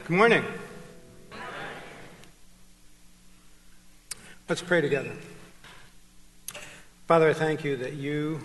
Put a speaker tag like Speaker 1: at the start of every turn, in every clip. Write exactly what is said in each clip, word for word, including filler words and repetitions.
Speaker 1: Good morning. Let's pray together. Father, I thank you that you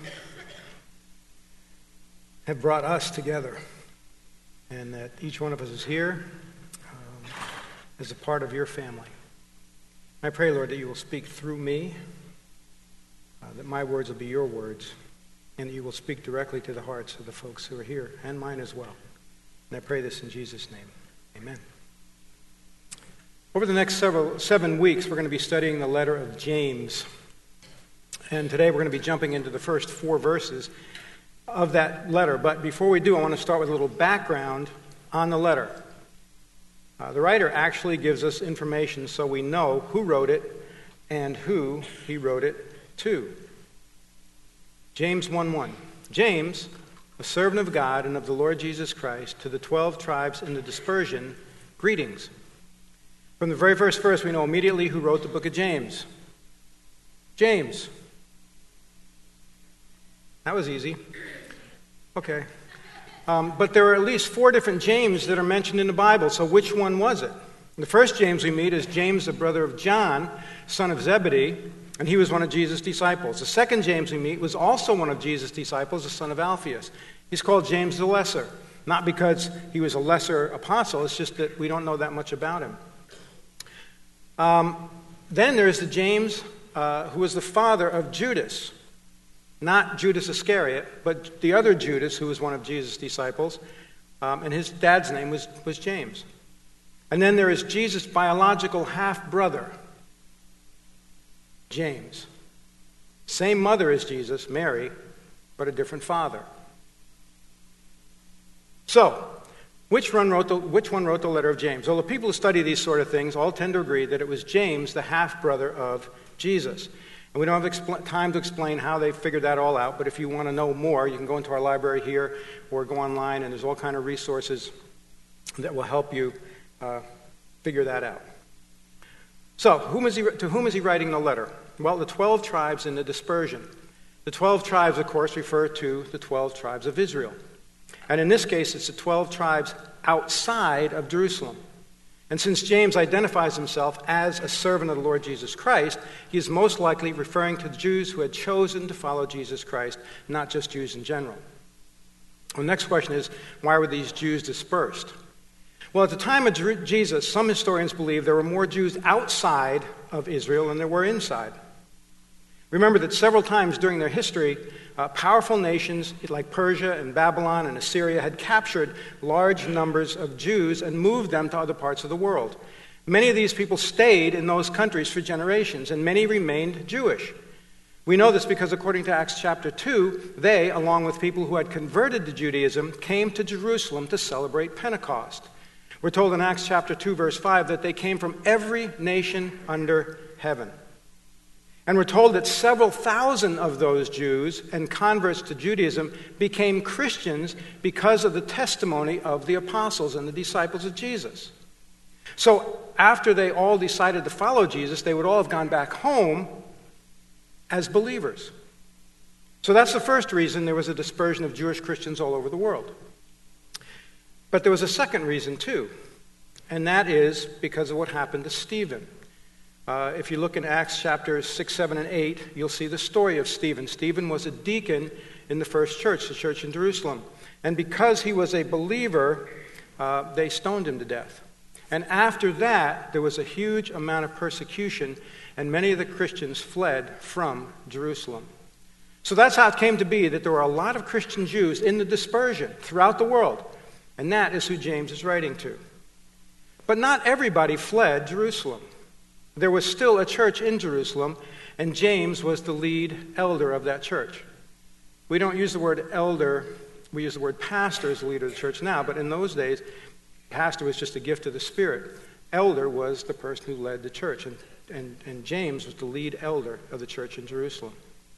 Speaker 1: have brought us together and that each one of us is here um, as a part of your family. I pray, Lord, that you will speak through me, uh, that my words will be your words, and that you will speak directly to the hearts of the folks who are here and mine as well. And I pray this in Jesus' name. Amen. Over the next several seven weeks, we're going to be studying the letter of James. And today we're going to be jumping into the first four verses of that letter. But before we do, I want to start with a little background on the letter. Uh, the writer actually gives us information so we know who wrote it and who he wrote it to. James one one. James, a servant of God and of the Lord Jesus Christ, to the twelve tribes in the dispersion, greetings. From the very first verse, we know immediately who wrote the book of James. James. That was easy. Okay. Um, but there are at least four different James that are mentioned in the Bible, so which one was it? The first James we meet is James, the brother of John, son of Zebedee, and he was one of Jesus' disciples. The second James we meet was also one of Jesus' disciples, the son of Alphaeus. He's called James the Lesser, not because he was a lesser apostle, it's just that we don't know that much about him. Um, then there's the James uh, who was the father of Judas, not Judas Iscariot, but the other Judas who was one of Jesus' disciples, um, and his dad's name was, was James. And then there is Jesus' biological half-brother, James. Same mother as Jesus, Mary, but a different father. So, which one wrote the, which one wrote the letter of James? Well, the people who study these sort of things all tend to agree that it was James, the half-brother of Jesus. And we don't have expl- time to explain how they figured that all out, but if you want to know more, you can go into our library here or go online, and there's all kind of resources that will help you uh, figure that out. So, whom is he, to whom is he writing the letter? Well, the twelve tribes in the dispersion. The twelve tribes, of course, refer to the twelve tribes of Israel. And in this case, it's the twelve tribes outside of Jerusalem. And since James identifies himself as a servant of the Lord Jesus Christ, he is most likely referring to the Jews who had chosen to follow Jesus Christ, not just Jews in general. The next question is, why were these Jews dispersed? Well, at the time of Jesus, some historians believe there were more Jews outside of Israel than there were inside. Remember that several times during their history, uh, powerful nations like Persia and Babylon and Assyria had captured large numbers of Jews and moved them to other parts of the world. Many of these people stayed in those countries for generations, and many remained Jewish. We know this because according to Acts chapter two, they, along with people who had converted to Judaism, came to Jerusalem to celebrate Pentecost. We're told in Acts chapter two, verse five, that they came from every nation under heaven. And we're told that several thousand of those Jews and converts to Judaism became Christians because of the testimony of the apostles and the disciples of Jesus. So after they all decided to follow Jesus, they would all have gone back home as believers. So that's the first reason there was a dispersion of Jewish Christians all over the world. But there was a second reason too, and that is because of what happened to Stephen. Uh, if you look in Acts chapters six, seven, and eight, you'll see the story of Stephen. Stephen was a deacon in the first church, the church in Jerusalem. And because he was a believer, uh, they stoned him to death. And after that, there was a huge amount of persecution, and many of the Christians fled from Jerusalem. So that's how it came to be that there were a lot of Christian Jews in the dispersion throughout the world. And that is who James is writing to. But not everybody fled Jerusalem. There was still a church in Jerusalem, and James was the lead elder of that church. We don't use the word elder, we use the word pastor as the leader of the church now, but in those days, pastor was just a gift of the Spirit. Elder was the person who led the church, and, and, and James was the lead elder of the church in Jerusalem.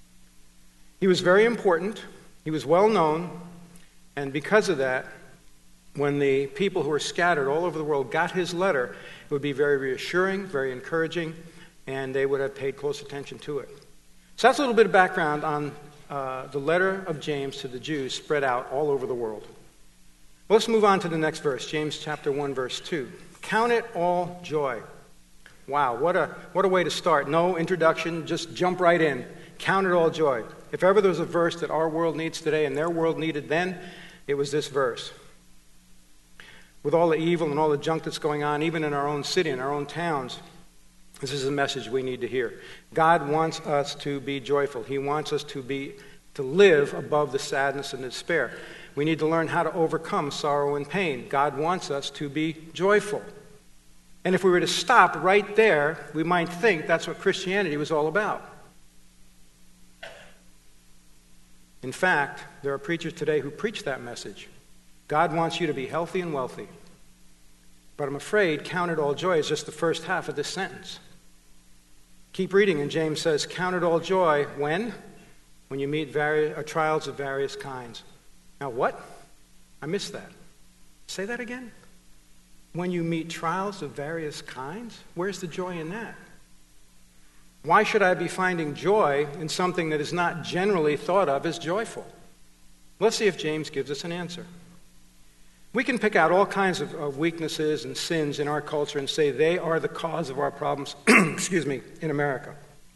Speaker 1: He was very important, he was well known, and because of that, when the people who were scattered all over the world got his letter, it would be very reassuring, very encouraging, and they would have paid close attention to it. So that's a little bit of background on uh, the letter of James to the Jews spread out all over the world. Well, let's move on to the next verse, James chapter one, verse two. Count it all joy. Wow, what a, what a way to start. No introduction, just jump right in. Count it all joy. If ever there was a verse that our world needs today and their world needed then, it was this verse. With all the evil and all the junk that's going on, even in our own city, in our own towns, this is a message we need to hear. God wants us to be joyful. He wants us to be to live above the sadness and despair. We need to learn how to overcome sorrow and pain. God wants us to be joyful. And if we were to stop right there, we might think that's what Christianity was all about. In fact, there are preachers today who preach that message. God wants you to be healthy and wealthy. But I'm afraid count it all joy is just the first half of this sentence. Keep reading, and James says, count it all joy when? When you meet vari- uh, trials of various kinds. Now what? I missed that. Say that again. When you meet trials of various kinds? Where's the joy in that? Why should I be finding joy in something that is not generally thought of as joyful? Let's see if James gives us an answer. We can pick out all kinds of, of weaknesses and sins in our culture and say they are the cause of our problems, excuse me, in America.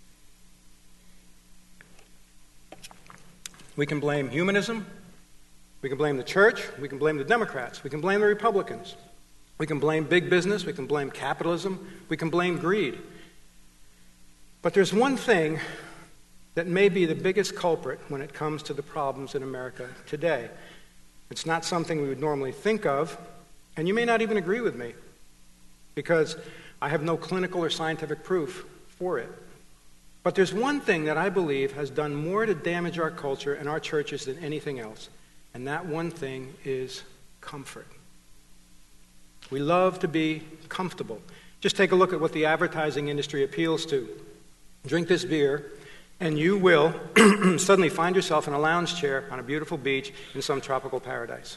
Speaker 1: We can blame humanism. We can blame the church. We can blame the Democrats. We can blame the Republicans. We can blame big business. We can blame capitalism. We can blame greed. But there's one thing that may be the biggest culprit when it comes to the problems in America today. It's not something we would normally think of, and you may not even agree with me, because I have no clinical or scientific proof for it. But there's one thing that I believe has done more to damage our culture and our churches than anything else, and that one thing is comfort. We love to be comfortable. Just take a look at what the advertising industry appeals to. Drink this beer, and you will suddenly find yourself in a lounge chair on a beautiful beach in some tropical paradise.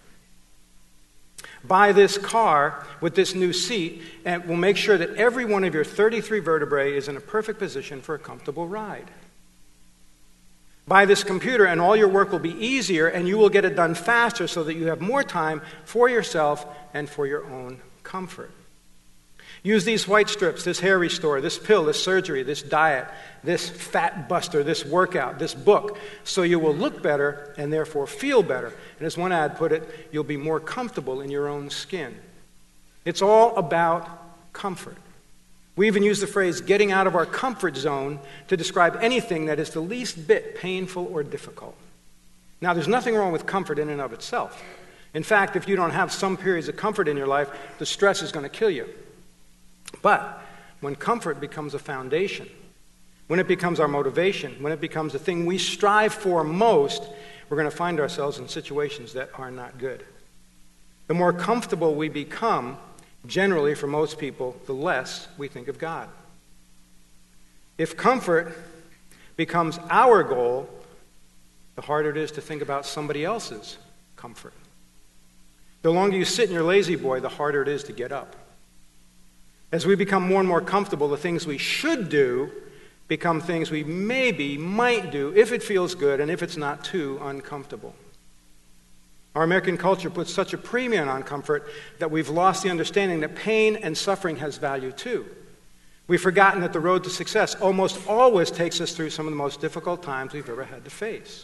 Speaker 1: Buy this car with this new seat, and we'll make sure that every one of your thirty-three vertebrae is in a perfect position for a comfortable ride. Buy this computer, and all your work will be easier, and you will get it done faster so that you have more time for yourself and for your own comfort. Use these white strips, this hair restore, this pill, this surgery, this diet, this fat buster, this workout, this book, so you will look better and therefore feel better. And as one ad put it, you'll be more comfortable in your own skin. It's all about comfort. We even use the phrase getting out of our comfort zone to describe anything that is the least bit painful or difficult. Now, there's nothing wrong with comfort in and of itself. In fact, if you don't have some periods of comfort in your life, the stress is going to kill you. But when comfort becomes a foundation, when it becomes our motivation, when it becomes the thing we strive for most, we're going to find ourselves in situations that are not good. The more comfortable we become, generally for most people, the less we think of God. If comfort becomes our goal, the harder it is to think about somebody else's comfort. The longer you sit in your lazy boy, the harder it is to get up. As we become more and more comfortable, the things we should do become things we maybe might do if it feels good and if it's not too uncomfortable. Our American culture puts such a premium on comfort that we've lost the understanding that pain and suffering has value too. We've forgotten that the road to success almost always takes us through some of the most difficult times we've ever had to face.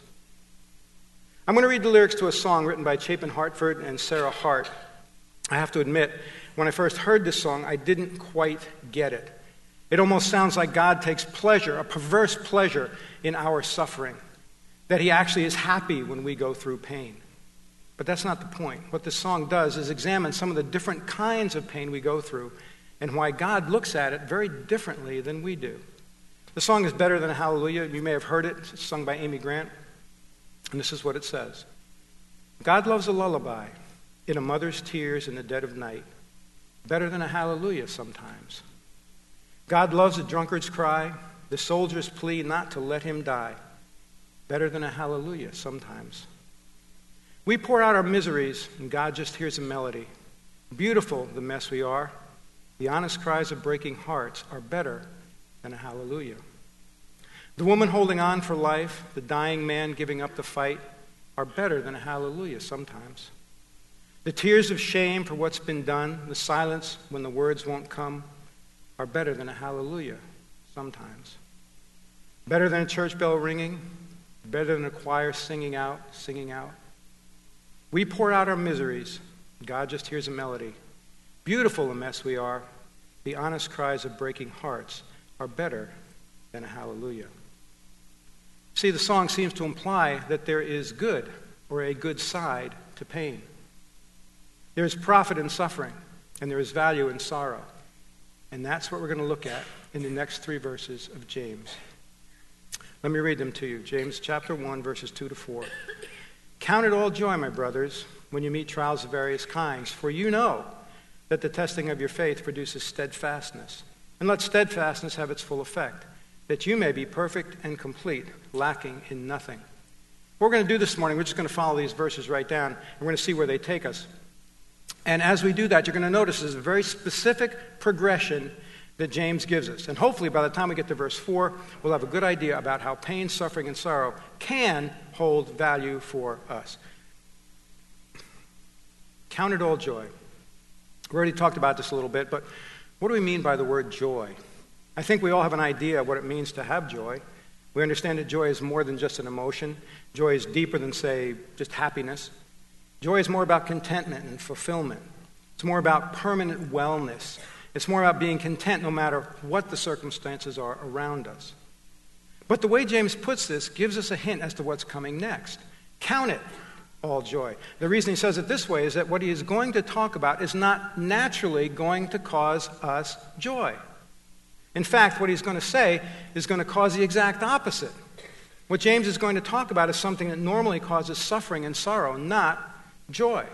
Speaker 1: I'm going to read the lyrics to a song written by Chapin Hartford and Sarah Hart. I have to admit, when I first heard this song, I didn't quite get it. It almost sounds like God takes pleasure, a perverse pleasure, in our suffering, that he actually is happy when we go through pain. But that's not the point. What this song does is examine some of the different kinds of pain we go through and why God looks at it very differently than we do. The song is Better Than a Hallelujah. You may have heard it. It's sung by Amy Grant. And this is what it says. God loves a lullaby in a mother's tears in the dead of night. Better than a hallelujah sometimes. God loves a drunkard's cry, the soldier's plea not to let him die. Better than a hallelujah sometimes. We pour out our miseries, and God just hears a melody. Beautiful the mess we are. The honest cries of breaking hearts are better than a hallelujah. The woman holding on for life, the dying man giving up the fight, are better than a hallelujah sometimes. The tears of shame for what's been done, the silence when the words won't come, are better than a hallelujah sometimes. Better than a church bell ringing, better than a choir singing out, singing out. We pour out our miseries. God just hears a melody. Beautiful the mess we are. The honest cries of breaking hearts are better than a hallelujah. See, the song seems to imply that there is good or a good side to pain. There is profit in suffering, and there is value in sorrow. And that's what we're going to look at in the next three verses of James. Let me read them to you. James chapter one, verses two to four. Count it all joy, my brothers, when you meet trials of various kinds, for you know that the testing of your faith produces steadfastness. And let steadfastness have its full effect, that you may be perfect and complete, lacking in nothing. What we're going to do this morning, we're just going to follow these verses right down, and we're going to see where they take us. And as we do that, you're going to notice there's a very specific progression that James gives us. And hopefully by the time we get to verse four, we'll have a good idea about how pain, suffering, and sorrow can hold value for us. Count it all joy. We already talked about this a little bit, but what do we mean by the word joy? I think we all have an idea of what it means to have joy. We understand that joy is more than just an emotion. Joy is deeper than, say, just happiness. Joy is more about contentment and fulfillment. It's more about permanent wellness. It's more about being content no matter what the circumstances are around us. But the way James puts this gives us a hint as to what's coming next. Count it all joy. The reason he says it this way is that what he is going to talk about is not naturally going to cause us joy. In fact, what he's going to say is going to cause the exact opposite. What James is going to talk about is something that normally causes suffering and sorrow, not joy.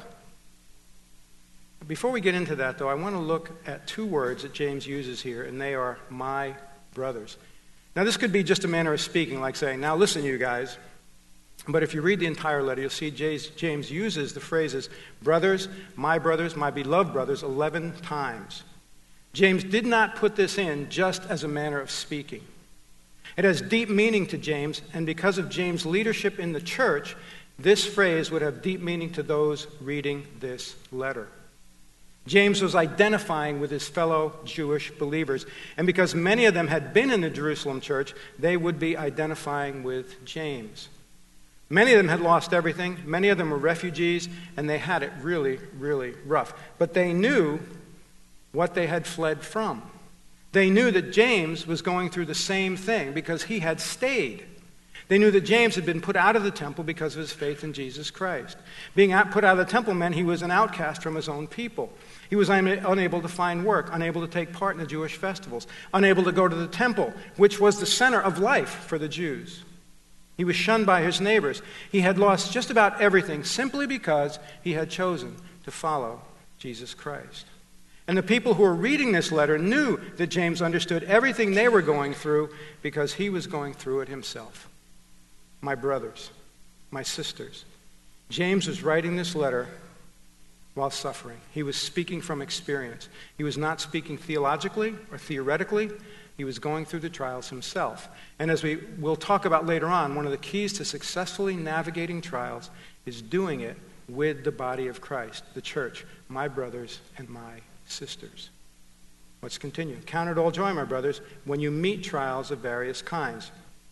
Speaker 1: Before we get into that, though, I want to look at two words that James uses here, and they are my brothers. Now, this could be just a manner of speaking, like saying, now listen, you guys. But if you read the entire letter, you'll see James uses the phrases brothers, my brothers, my beloved brothers, eleven times. James did not put this in just as a manner of speaking. It has deep meaning to James, and because of James' leadership in the church, this phrase would have deep meaning to those reading this letter. James was identifying with his fellow Jewish believers, and because many of them had been in the Jerusalem church, they would be identifying with James. Many of them had lost everything, many of them were refugees, and they had it really, really rough. But they knew what they had fled from. They knew that James was going through the same thing because he had stayed. They knew that James had been put out of the temple because of his faith in Jesus Christ. Being out, put out of the temple meant he was an outcast from his own people. He was un- unable to find work, unable to take part in the Jewish festivals, unable to go to the temple, which was the center of life for the Jews. He was shunned by his neighbors. He had lost just about everything simply because he had chosen to follow Jesus Christ. And the people who were reading this letter knew that James understood everything they were going through because he was going through it himself. My brothers, my sisters. James was writing this letter while suffering. He was speaking from experience. He was not speaking theologically or theoretically. He was going through the trials himself. And as we will talk about later on, one of the keys to successfully navigating trials is doing it with the body of Christ, the church, my brothers and my sisters. Let's continue. Count it all joy, my brothers, when you meet trials of various kinds.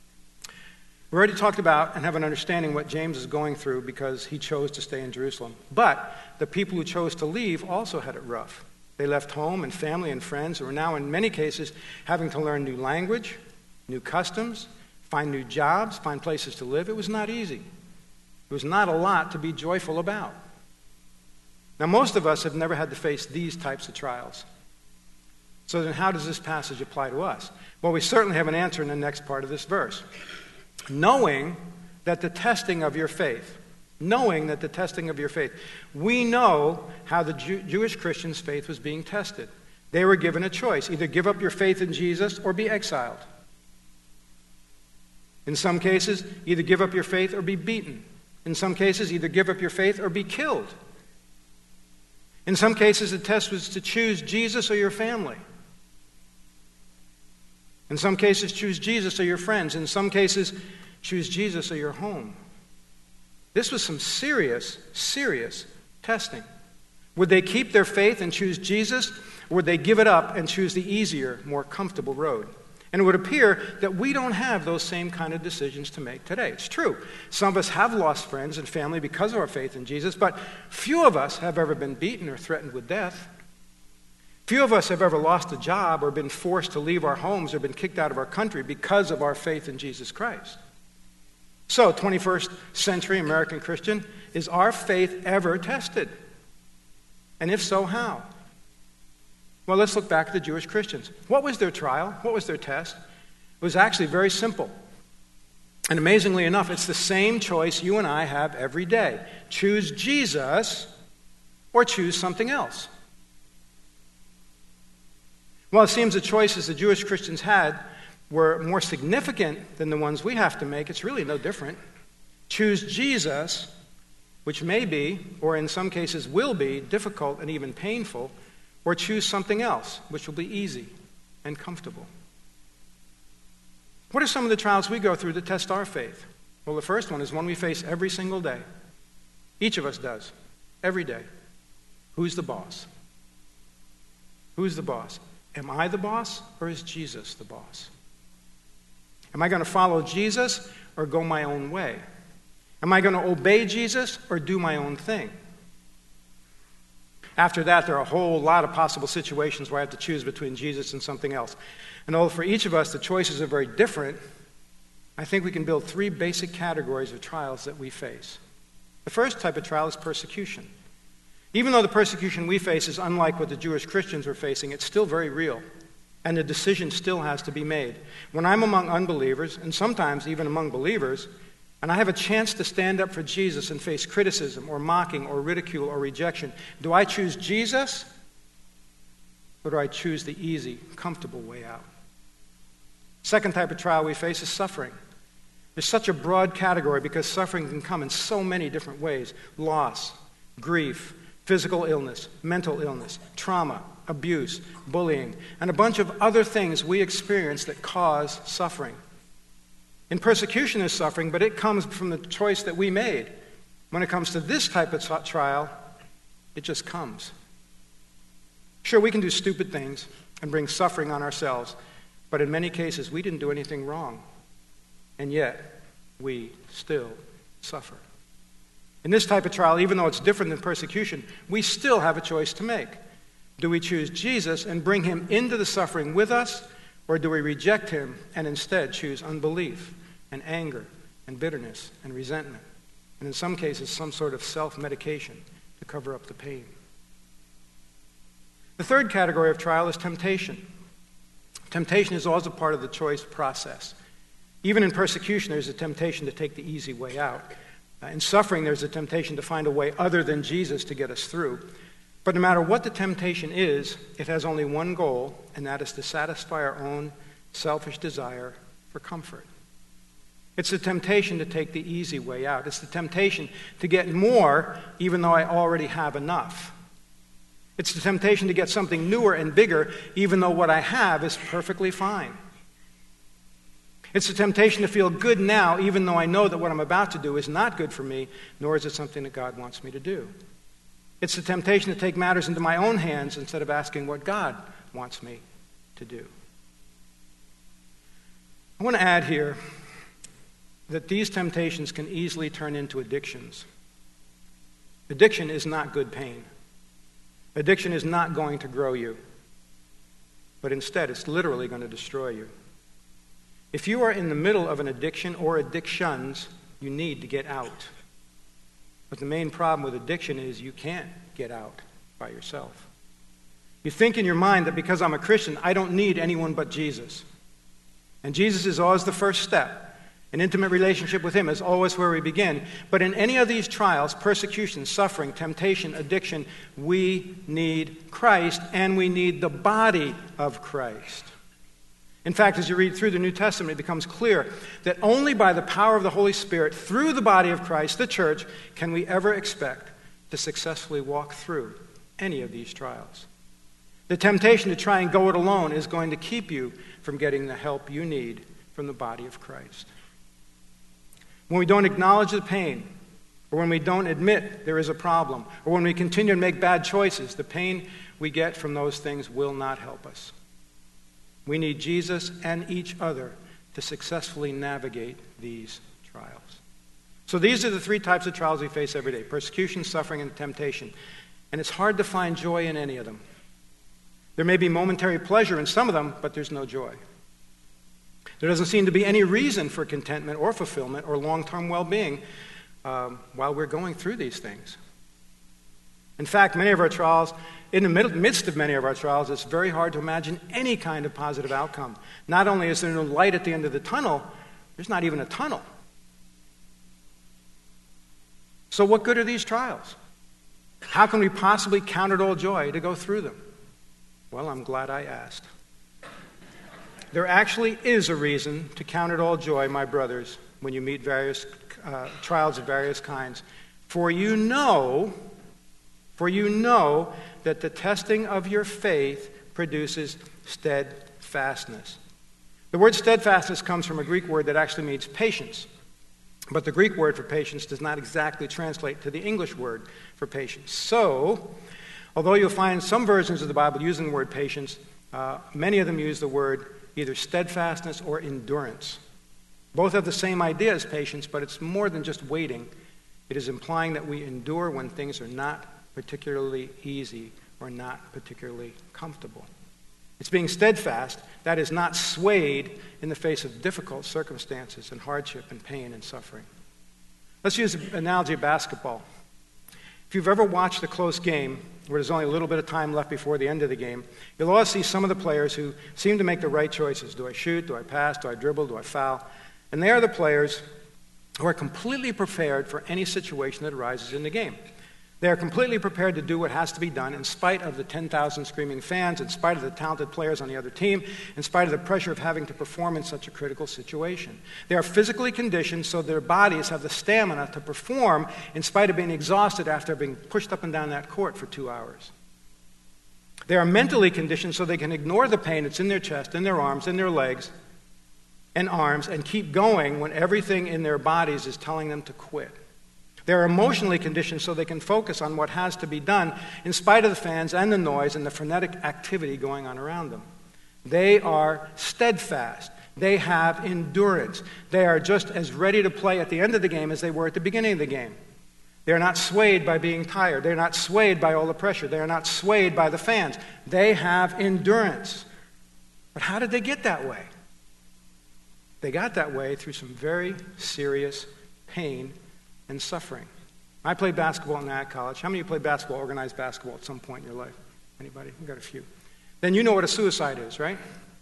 Speaker 1: We already talked about and have an understanding what James is going through because he chose to stay in Jerusalem. But the people who chose to leave also had it rough. They left home and family and friends and were now in many cases having to learn new language, new customs, find new jobs, find places to live. It was not easy. It was not a lot to be joyful about. Now, most of us have never had to face these types of trials. So then how does this passage apply to us? Well, we certainly have an answer in the next part of this verse. Knowing that the testing of your faith, knowing that the testing of your faith, we know how the Jew- Jewish Christians' faith was being tested. They were given a choice, either give up your faith in Jesus or be exiled. In some cases, either give up your faith or be beaten. In some cases, either give up your faith or be killed. In some cases, the test was to choose Jesus or your family. In some cases, choose Jesus or your friends. In some cases, choose Jesus or your home. This was some serious, serious testing. Would they keep their faith and choose Jesus, or would they give it up and choose the easier, more comfortable road? And it would appear that we don't have those same kind of decisions to make today. It's true. Some of us have lost friends and family because of our faith in Jesus, but few of us have ever been beaten or threatened with death. Few of us have ever lost a job or been forced to leave our homes or been kicked out of our country because of our faith in Jesus Christ. So, twenty-first century American Christian, is our faith ever tested? And if so, how? Well, let's look back at the Jewish Christians. What was their trial? What was their test? It was actually very simple. And amazingly enough, it's the same choice you and I have every day. Choose Jesus or choose something else. Well, it seems the choices the Jewish Christians had were more significant than the ones we have to make. It's really no different. Choose Jesus, which may be, or in some cases will be, difficult and even painful, or choose something else, which will be easy and comfortable. What are some of the trials we go through that test our faith? Well, the first one is one we face every single day. Each of us does, every day. Who's the boss? Who's the boss? Am I the boss, or is Jesus the boss? Am I going to follow Jesus or go my own way? Am I going to obey Jesus or do my own thing? After that, there are a whole lot of possible situations where I have to choose between Jesus and something else. And although for each of us the choices are very different, I think we can build three basic categories of trials that we face. The first type of trial is persecution. Even though the persecution we face is unlike what the Jewish Christians were facing, it's still very real, and the decision still has to be made. When I'm among unbelievers, and sometimes even among believers, and I have a chance to stand up for Jesus and face criticism or mocking or ridicule or rejection, do I choose Jesus, or do I choose the easy, comfortable way out? Second type of trial we face is suffering. There's such a broad category because suffering can come in so many different ways. Loss, grief, physical illness, mental illness, trauma, abuse, bullying, and a bunch of other things we experience that cause suffering. In persecution is suffering, but it comes from the choice that we made. When it comes to this type of trial, it just comes. Sure, we can do stupid things and bring suffering on ourselves, but in many cases we didn't do anything wrong, and yet we still suffer. In this type of trial, even though it's different than persecution, we still have a choice to make. Do we choose Jesus and bring him into the suffering with us, or do we reject him and instead choose unbelief and anger and bitterness and resentment, and in some cases some sort of self-medication to cover up the pain? The third category of trial is temptation. Temptation is always a part of the choice process. Even in persecution, there's a temptation to take the easy way out. Uh, in suffering, there's a temptation to find a way other than Jesus to get us through. But no matter what the temptation is, it has only one goal, and that is to satisfy our own selfish desire for comfort. It's the temptation to take the easy way out. It's the temptation to get more, even though I already have enough. It's the temptation to get something newer and bigger, even though what I have is perfectly fine. It's the temptation to feel good now, even though I know that what I'm about to do is not good for me, nor is it something that God wants me to do. It's the temptation to take matters into my own hands instead of asking what God wants me to do. I want to add here that these temptations can easily turn into addictions. Addiction is not good pain. Addiction is not going to grow you, but instead it's literally going to destroy you. If you are in the middle of an addiction or addictions, you need to get out. But the main problem with addiction is you can't get out by yourself. You think in your mind that because I'm a Christian, I don't need anyone but Jesus. And Jesus is always the first step. An intimate relationship with him is always where we begin. But in any of these trials, persecution, suffering, temptation, addiction, we need Christ, and we need the body of Christ. In fact, as you read through the New Testament, it becomes clear that only by the power of the Holy Spirit, through the body of Christ, the church, can we ever expect to successfully walk through any of these trials. The temptation to try and go it alone is going to keep you from getting the help you need from the body of Christ. When we don't acknowledge the pain, or when we don't admit there is a problem, or when we continue to make bad choices, the pain we get from those things will not help us. We need Jesus and each other to successfully navigate these trials. So these are the three types of trials we face every day: persecution, suffering, and temptation. And it's hard to find joy in any of them. There may be momentary pleasure in some of them, but there's no joy. There doesn't seem to be any reason for contentment or fulfillment or long-term well-being um, while we're going through these things. In fact, many of our trials, in the midst of many of our trials, it's very hard to imagine any kind of positive outcome. Not only is there no light at the end of the tunnel, there's not even a tunnel. So what good are these trials? How can we possibly count it all joy to go through them? Well, I'm glad I asked. There actually is a reason to count it all joy, my brothers, when you meet various uh, trials of various kinds. For you know, for you know that the testing of your faith produces steadfastness. The word steadfastness comes from a Greek word that actually means patience. But the Greek word for patience does not exactly translate to the English word for patience. So, although you'll find some versions of the Bible using the word patience, uh, many of them use the word either steadfastness or endurance. Both have the same idea as patience, but it's more than just waiting. It is implying that we endure when things are not particularly easy or not particularly comfortable. It's being steadfast, that is, not swayed in the face of difficult circumstances and hardship and pain and suffering. Let's use the analogy of basketball. If you've ever watched a close game where there's only a little bit of time left before the end of the game, you'll always see some of the players who seem to make the right choices. Do I shoot? Do I pass? Do I dribble? Do I foul? And they are the players who are completely prepared for any situation that arises in the game. They are completely prepared to do what has to be done in spite of the ten thousand screaming fans, in spite of the talented players on the other team, in spite of the pressure of having to perform in such a critical situation. They are physically conditioned so their bodies have the stamina to perform in spite of being exhausted after being pushed up and down that court for two hours. They are mentally conditioned so they can ignore the pain that's in their chest, in their arms, in their legs, and arms, and keep going when everything in their bodies is telling them to quit. They're emotionally conditioned so they can focus on what has to be done in spite of the fans and the noise and the frenetic activity going on around them. They are steadfast. They have endurance. They are just as ready to play at the end of the game as they were at the beginning of the game. They are not swayed by being tired. They are not swayed by all the pressure. They are not swayed by the fans. They have endurance. But how did they get that way? They got that way through some very serious pain and suffering. I played basketball in that college. How many of you played basketball, organized basketball at some point in your life? Anybody? We've got a few. Then you know what a suicide is, right?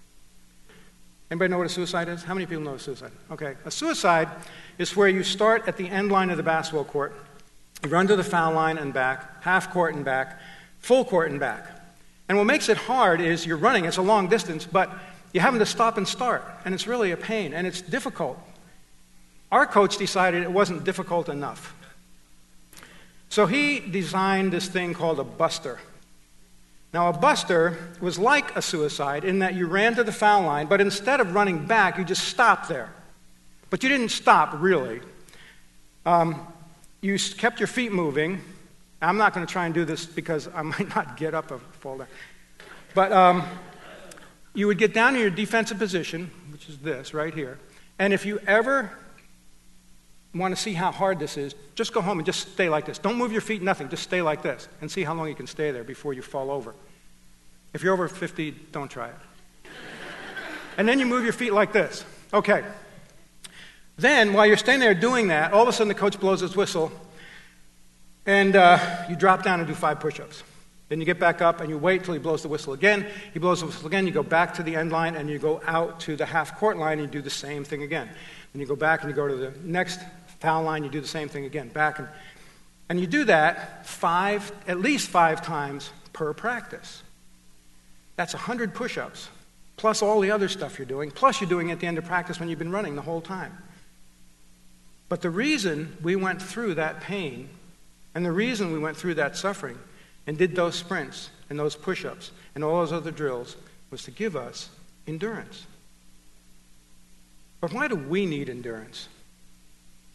Speaker 1: Anybody know what a suicide is? How many people know what a suicide is? Okay. A suicide is where you start at the end line of the basketball court, you run to the foul line and back, half court and back, full court and back. And what makes it hard is you're running, it's a long distance, but you're having to stop and start, and it's really a pain, and it's difficult. Our coach decided it wasn't difficult enough. So he designed this thing called a buster. Now, a buster was like a suicide in that you ran to the foul line, but instead of running back, you just stopped there. But you didn't stop, really. Um, you kept your feet moving. I'm not going to try and do this because I might not get up or fall down. But um, you would get down in your defensive position, which is this right here. And if you ever want to see how hard this is, just go home and just stay like this. Don't move your feet, nothing. Just stay like this and see how long you can stay there before you fall over. If you're over fifty, don't try it. And then you move your feet like this. Okay. Then, while you're standing there doing that, all of a sudden the coach blows his whistle, and uh, you drop down and do five push-ups. Then you get back up and you wait till he blows the whistle again. He blows the whistle again. You go back to the end line and you go out to the half-court line and you do the same thing again. Then you go back and you go to the next foul line, you do the same thing again, back. And, and you do that five, at least five times per practice. That's one hundred push-ups, plus all the other stuff you're doing, plus you're doing it at the end of practice when you've been running the whole time. But the reason we went through that pain, and the reason we went through that suffering, and did those sprints, and those push-ups, and all those other drills, was to give us endurance. But why do we need endurance?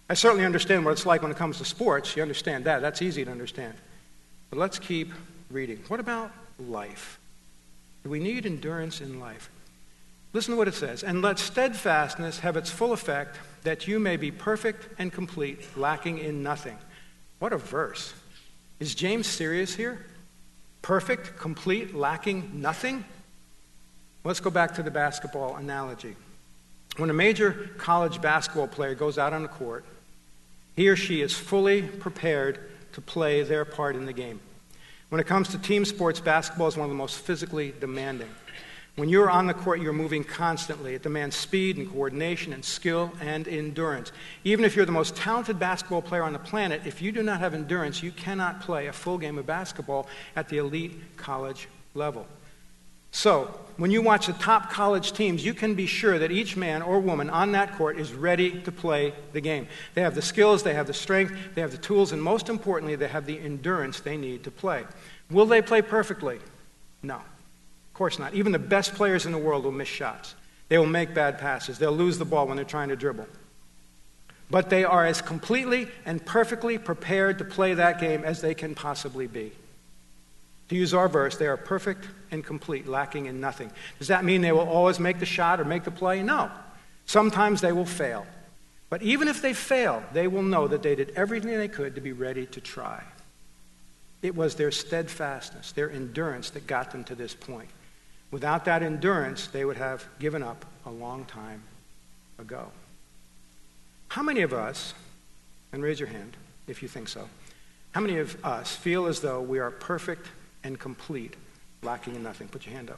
Speaker 1: I certainly understand what it's like when it comes to sports. You understand that. That's easy to understand. But let's keep reading. What about life? Do we need endurance in life? Listen to what it says. And let steadfastness have its full effect, that you may be perfect and complete, lacking in nothing. What a verse. Is James serious here? Perfect, complete, lacking nothing? Let's go back to the basketball analogy. When a major college basketball player goes out on the court, he or she is fully prepared to play their part in the game. When it comes to team sports, basketball is one of the most physically demanding. When you're on the court, you're moving constantly. It demands speed and coordination and skill and endurance. Even if you're the most talented basketball player on the planet, if you do not have endurance, you cannot play a full game of basketball at the elite college level. So, when you watch the top college teams, you can be sure that each man or woman on that court is ready to play the game. They have the skills, they have the strength, they have the tools, and most importantly, they have the endurance they need to play. Will they play perfectly? No. Of course not. Even the best players in the world will miss shots. They will make bad passes. They'll lose the ball when they're trying to dribble. But they are as completely and perfectly prepared to play that game as they can possibly be. To use our verse, they are perfect and complete, lacking in nothing. Does that mean they will always make the shot or make the play? No. Sometimes they will fail. But even if they fail, they will know that they did everything they could to be ready to try. It was their steadfastness, their endurance that got them to this point. Without that endurance, they would have given up a long time ago. How many of us, and raise your hand if you think so, how many of us feel as though we are perfect and complete, lacking in nothing? Put your hand up.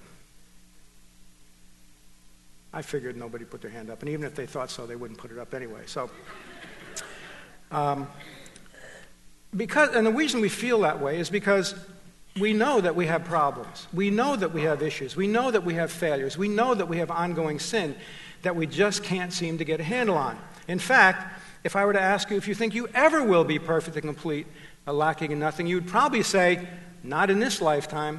Speaker 1: I figured nobody put their hand up, and even if they thought so, they wouldn't put it up anyway. So, um, because, and the reason we feel that way is because we know that we have problems. We know that we have issues. We know that we have failures. We know that we have ongoing sin that we just can't seem to get a handle on. In fact, if I were to ask you if you think you ever will be perfect and complete, uh, lacking in nothing, you'd probably say, not in this lifetime.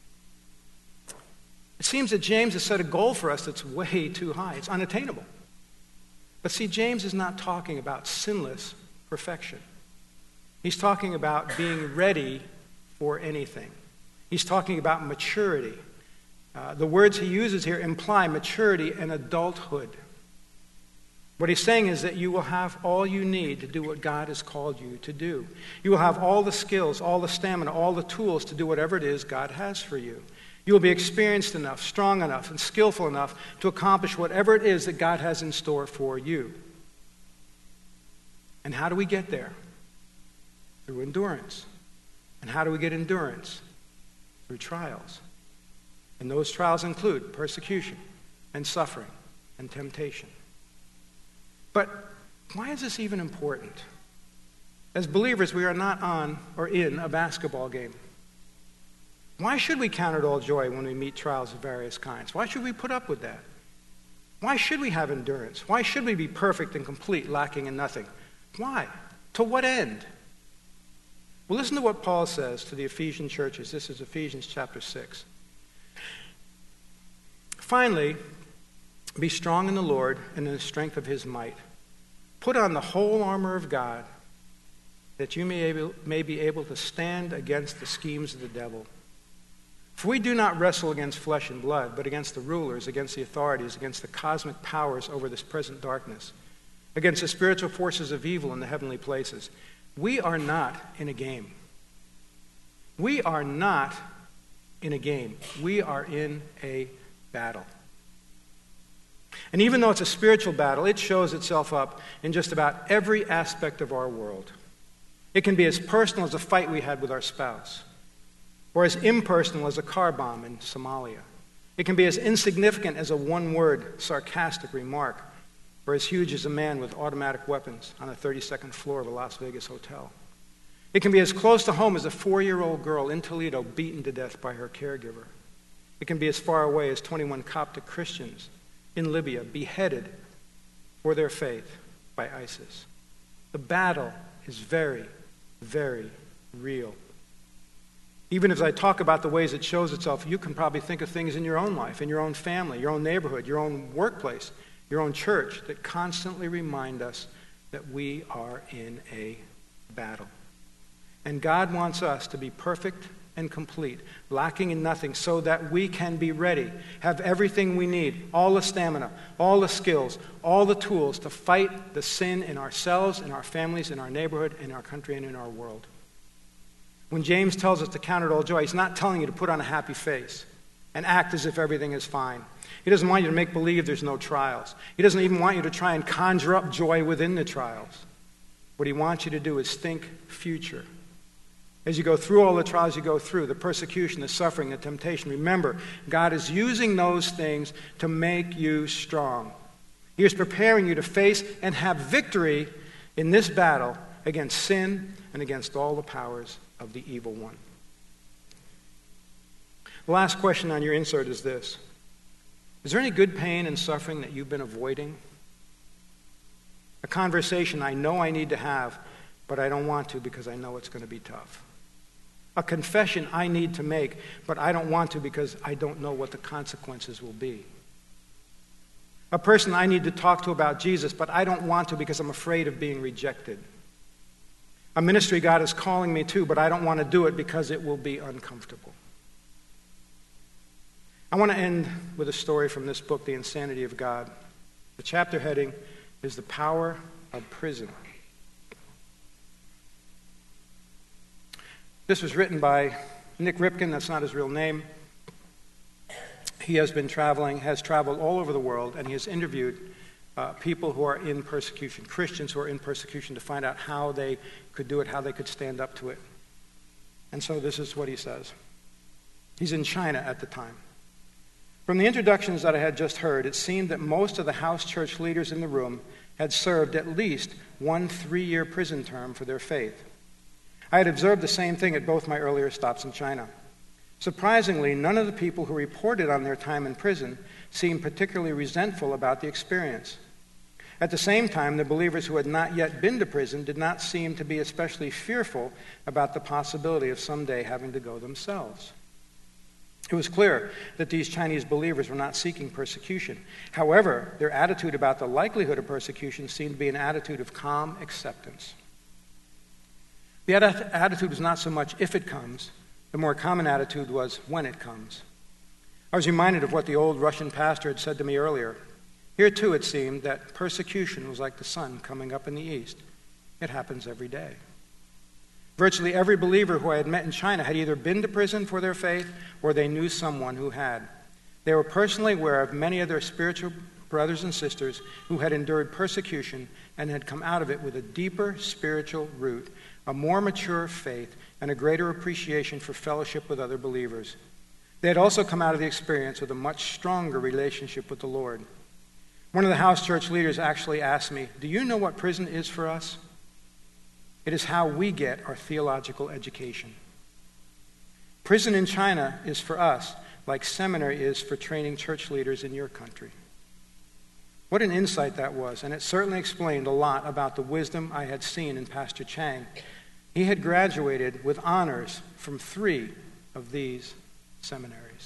Speaker 1: It seems that James has set a goal for us that's way too high. It's unattainable. But see, James is not talking about sinless perfection. He's talking about being ready for anything. He's talking about maturity. Uh, the words he uses here imply maturity and adulthood. What he's saying is that you will have all you need to do what God has called you to do. You will have all the skills, all the stamina, all the tools to do whatever it is God has for you. You will be experienced enough, strong enough, and skillful enough to accomplish whatever it is that God has in store for you. And how do we get there? Through endurance. And how do we get endurance? Through trials. And those trials include persecution and suffering and temptation. But why is this even important? As believers, we are not on or in a basketball game. Why should we count it all joy when we meet trials of various kinds? Why should we put up with that? Why should we have endurance? Why should we be perfect and complete, lacking in nothing? Why? To what end? Well, listen to what Paul says to the Ephesian churches. This is Ephesians chapter six. Finally, be strong in the Lord and in the strength of his might. Put on the whole armor of God, that you may, able, may be able to stand against the schemes of the devil. For we do not wrestle against flesh and blood, but against the rulers, against the authorities, against the cosmic powers over this present darkness, against the spiritual forces of evil in the heavenly places. We are not in a game. We are not in a game. We are in a battle. And even though it's a spiritual battle, it shows itself up in just about every aspect of our world. It can be as personal as a fight we had with our spouse, or as impersonal as a car bomb in Somalia. It can be as insignificant as a one-word sarcastic remark, or as huge as a man with automatic weapons on the thirty-second floor of a Las Vegas hotel. It can be as close to home as a four-year-old girl in Toledo beaten to death by her caregiver. It can be as far away as twenty-one Coptic Christians in Libya beheaded for their faith by ISIS. The battle is very, very real. Even as I talk about the ways it shows itself, you can probably think of things in your own life, in your own family, your own neighborhood, your own workplace, your own church, that constantly remind us that we are in a battle. And God wants us to be perfect and complete, lacking in nothing, so that we can be ready, have everything we need, all the stamina, all the skills, all the tools to fight the sin in ourselves, in our families, in our neighborhood, in our country, and in our world. When James tells us to count it all joy, he's not telling you to put on a happy face and act as if everything is fine. He doesn't want you to make believe there's no trials. He doesn't even want you to try and conjure up joy within the trials. What he wants you to do is think future. As you go through all the trials you go through, the persecution, the suffering, the temptation, remember, God is using those things to make you strong. He is preparing you to face and have victory in this battle against sin and against all the powers of the evil one. The last question on your insert is this. Is there any good pain and suffering that you've been avoiding? A conversation I know I need to have, but I don't want to because I know it's going to be tough. A confession I need to make, but I don't want to because I don't know what the consequences will be. A person I need to talk to about Jesus, but I don't want to because I'm afraid of being rejected. A ministry God is calling me to, but I don't want to do it because it will be uncomfortable. I want to end with a story from this book, The Insanity of God. The chapter heading is The Power of Prison. This was written by Nick Ripken. That's not his real name. He has been traveling, has traveled all over the world, and he has interviewed uh, people who are in persecution, Christians who are in persecution, to find out how they could do it, how they could stand up to it. And so this is what he says. He's in China at the time. From the introductions that I had just heard, it seemed that most of the house church leaders in the room had served at least one three-year prison term for their faith. I had observed the same thing at both my earlier stops in China. Surprisingly, none of the people who reported on their time in prison seemed particularly resentful about the experience. At the same time, the believers who had not yet been to prison did not seem to be especially fearful about the possibility of someday having to go themselves. It was clear that these Chinese believers were not seeking persecution. However, their attitude about the likelihood of persecution seemed to be an attitude of calm acceptance. The attitude was not so much if it comes. The more common attitude was when it comes. I was reminded of what the old Russian pastor had said to me earlier. Here, too, it seemed that persecution was like the sun coming up in the east. It happens every day. Virtually every believer who I had met in China had either been to prison for their faith or they knew someone who had. They were personally aware of many of their spiritual brothers and sisters who had endured persecution and had come out of it with a deeper spiritual root, a more mature faith, and a greater appreciation for fellowship with other believers. They had also come out of the experience with a much stronger relationship with the Lord. One of the house church leaders actually asked me, "Do you know what prison is for us?" It is how we get our theological education. Prison in China is for us like seminary is for training church leaders in your country. What an insight that was, and it certainly explained a lot about the wisdom I had seen in Pastor Chang. He had graduated with honors from three of these seminaries.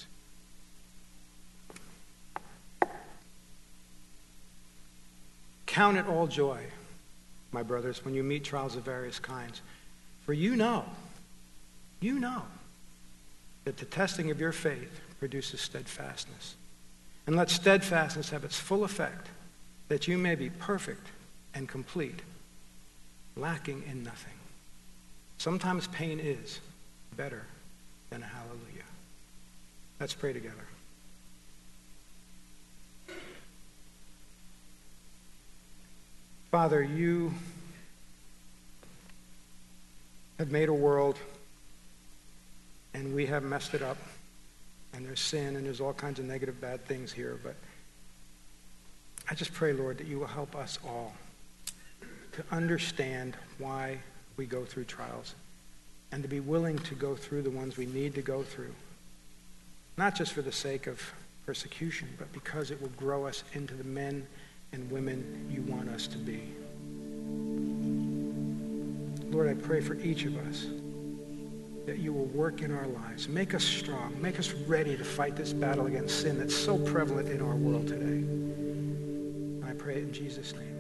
Speaker 1: Count it all joy, my brothers, when you meet trials of various kinds. For you know, you know, that the testing of your faith produces steadfastness. And let steadfastness have its full effect, that you may be perfect and complete, lacking in nothing. Sometimes pain is better than a hallelujah. Let's pray together. Father, you have made a world, and we have messed it up, and there's sin, and there's all kinds of negative, bad things here, but I just pray, Lord, that you will help us all to understand why we go through trials and to be willing to go through the ones we need to go through, not just for the sake of persecution, but because it will grow us into the men and women you want us to be. Lord, I pray for each of us that you will work in our lives. Make us strong. Make us ready to fight this battle against sin that's so prevalent in our world today. And I pray it in Jesus' name.